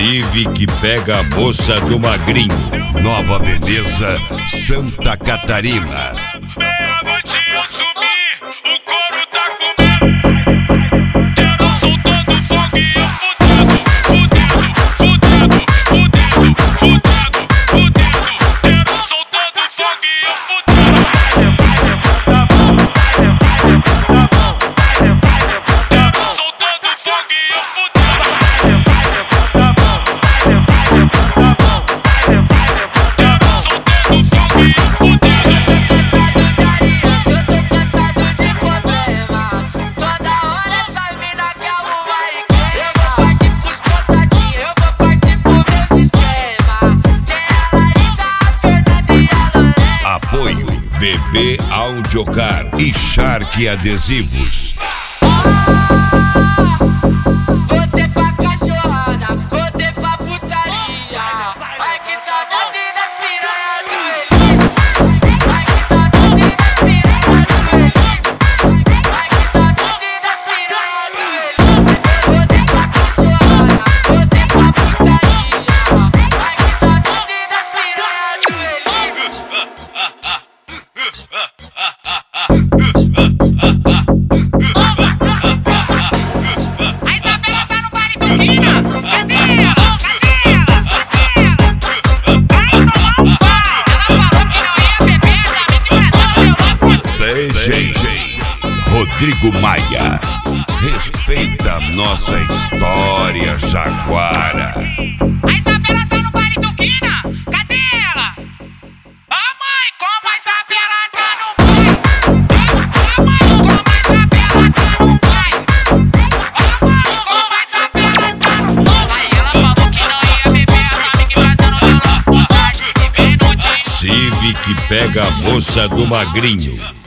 Civic pega a moça do Magrinho, Nova Veneza, Santa Catarina. Meia-noite eu sumi, o couro tá comendo. Geral soltando fogo e eu fudendo. Geral soltando fogo e eu fudendo. Geral soltando fogo e eu fudendo. Geral soltando fogo e eu fudendo. Apoio BB Audiocar e Shark Adesivos. Voltei pra cachorrada, voltei pra putaria. Ai que saudade das piranha do Eli. Ai que saudade das piranha do Eli. Ai que saudade das piranha do Eli. Voltei pra cachorrada, voltei pra putaria. Ai que saudade das piranha do Eli. A Isabela tá no bar do Quina. Cadê ela? Ela falou que não ia beber, tá me desgraçando meu louco. DJ Rodrigo Maia. Respeita nossa história, Jaguara. A Isabela tá no bar do Quina. Cadê ela? Ô mãe, como a Isabela tá no bar. Ô mãe, como a Isabela tá no bar. Ô mãe, como a Isabela tá no bar. Aí ela falou que não ia beber, sabe que vai ser no meu louco. E vem no dia. Civic pega a moça do Magrinho,